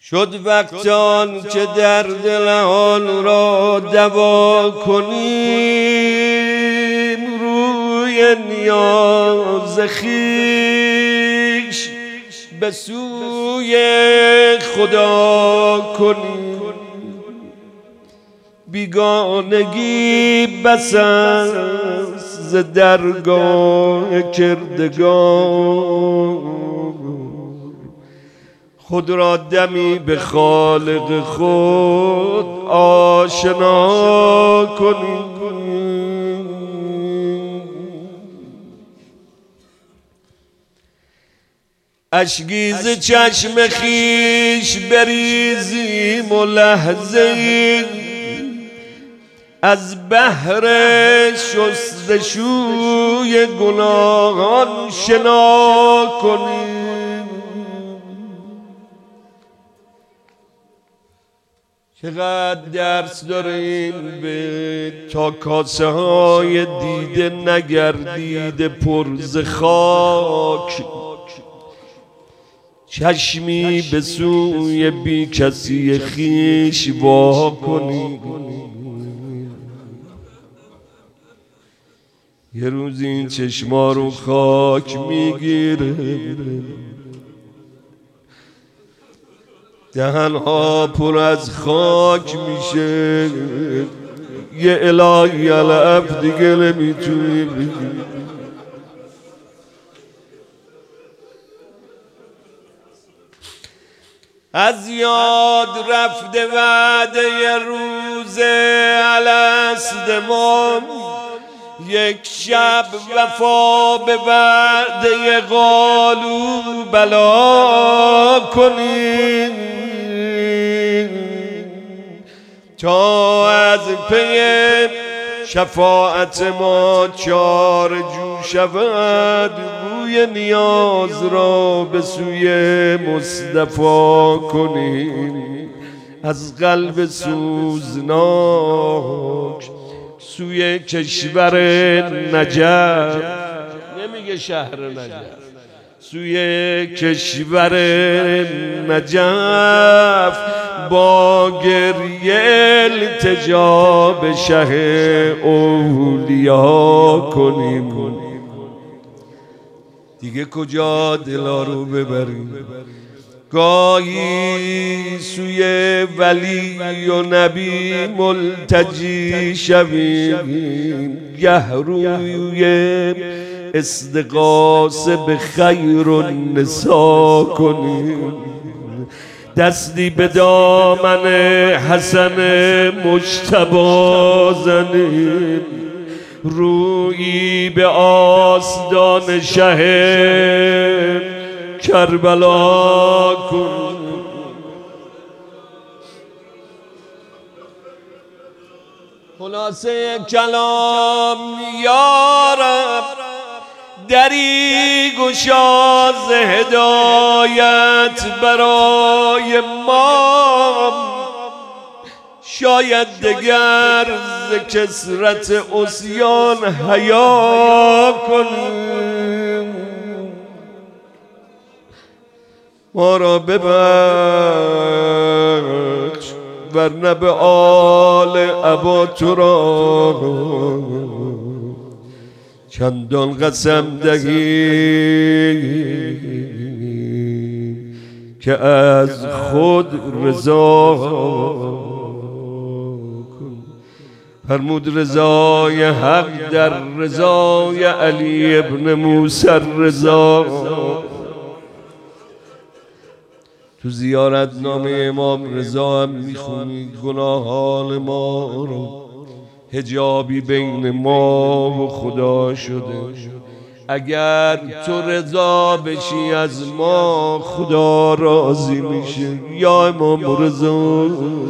شد وقت آن که در دل آن را دوا کنیم، روی نیاز خویش به سوی خدا کنیم. بیگانگی بس است ز درگاه کردگار، خود را دمی به خالق خود آشنا کنیم. اشکی ز چشم خویش بریزیم و لحظه ای از بحر شستشوی گناهان شنا کنیم. چقدر درس داریم به تا کاسه های دیده نگردیده پر ز خاک، چشمی به سوی بی کسی خویش وا کنیم. یه روز این چشما رو خاک میگیره، دهنها پر از خاک میشه. یه الهی علف دیگه نمیتونی بگی. از یاد رفته وعده ی روز الست ما، یک شب وفا به وعده قالوا بلا کنیم، تا از پی شفاعت ما چارجو شود. روی نیاز را به سوی مصطفی کنیم، از قلب سوزناک سوی کشور نجف، نمیگه شهر نجف، سوی کشور نجف با گریه التجا به شه اولیا کنیم. دیگه کجا دلا رو ببریم؟ گاهی سوی ولی و نبی ملتجی شویم، گه روی استغاثه به خیر النسا کنیم. دستی به دامن حسن مجتبی زنیم، رویی به آستان شه کربلا کن. خلاصه کلام یا رب، دری گشا ز هدایت برای ما، شاید دگر ز کثرت عصیان حیا کنیم. ما را ببخش ورنه به آل ابا تو را چندان قسم دهیم که از خود رضا کن. فرمود رضای حق در رضای علی ابن موسی رضا. تو زیارت نامه امام رضا هم میخونید گناهان ما رو، حجابی بین ما و خدا شده. اگر تو رضا بشی از ما خدا راضی میشه. یا امام رضا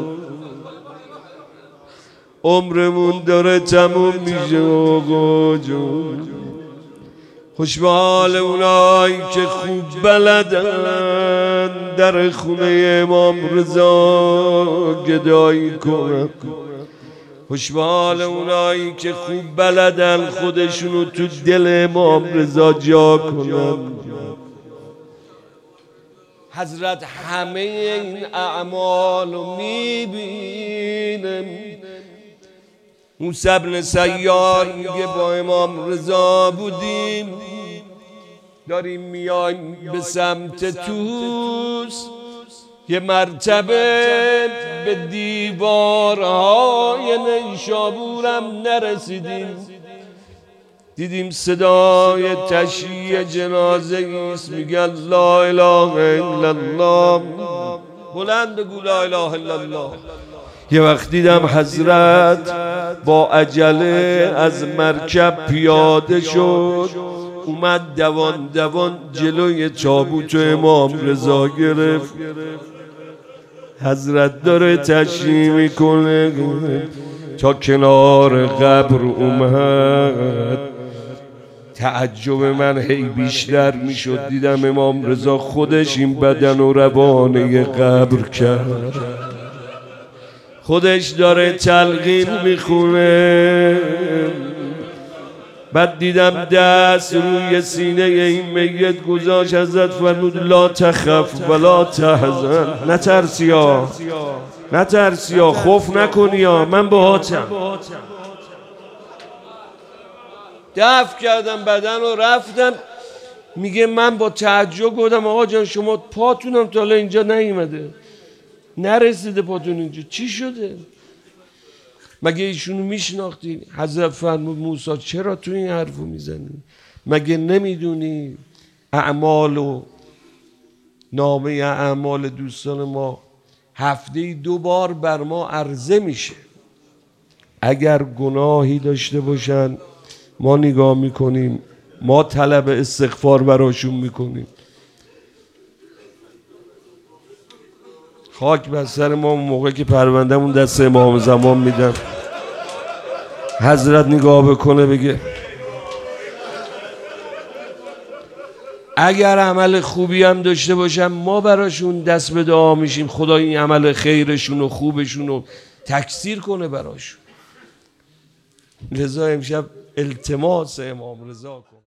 عمرمون داره تموم میشه آقا جون. خوش به حال اونایی که خوب بلدن در خونه امام رضا گدایی کنن. خوش به حال اونایی که خوب بلدن خودشونو تو دل امام رضا جا کنن. حضرت همه این اعمال رو میبینه. موسی بن سیار میگه با امام رضا بودیم، داریم میایم به سمت توس، یه مرتبه به دیوارهای نیشابورم نرسیدیم، دیدیم صدای تشییع جنازه ایست، میگن لا اله الا الله، بلند بگو لا اله الا الله. یه وقت دیدم حضرت با عجله از مرکب پیاده شد، اومد دوان دوان جلوی تابوت امام رضا گرفت. حضرت داره تشریح میکنه تا کنار قبر اومد. تعجب من هی بیشتر میشد، دیدم امام رضا خودش این بدن و روانه قبر کرد، خودش داره تلقین میخونه. بعد دیدم دست روی سینه این میت گذاشت، حضرت فرمود لا تخف ولا تحزن، نترسیا نترسیا، خوف نکنیا، من باهاتم. دفع کردم بدن و رفتم. میگه من با تعجب گفتم آقا جان شما پاتونم تا حالا اینجا نیومده، نرسیده پاتون اینجا، چی شده؟ مگه ایشونو میشناختی؟ حضرت فرمود موسی چرا تو این حرفو میزنی؟ مگه نمیدونی اعمال و نامه اعمال دوستان ما هفته 2 بار بر ما عرضه میشه. اگر گناهی داشته باشن ما نگاه میکنیم، ما طلب استغفار براشون میکنیم. خاک بر سر ما اون موقع که پروندهمون دست امام زمان میدم، حضرت نگاه بکنه بگه اگر عمل خوبی هم داشته باشم ما براشون دست به دعا میشیم، خدا این عمل خیرشون و خوبشون رو تکثیر کنه براشون. لذا امشب التماس امام رضا کن.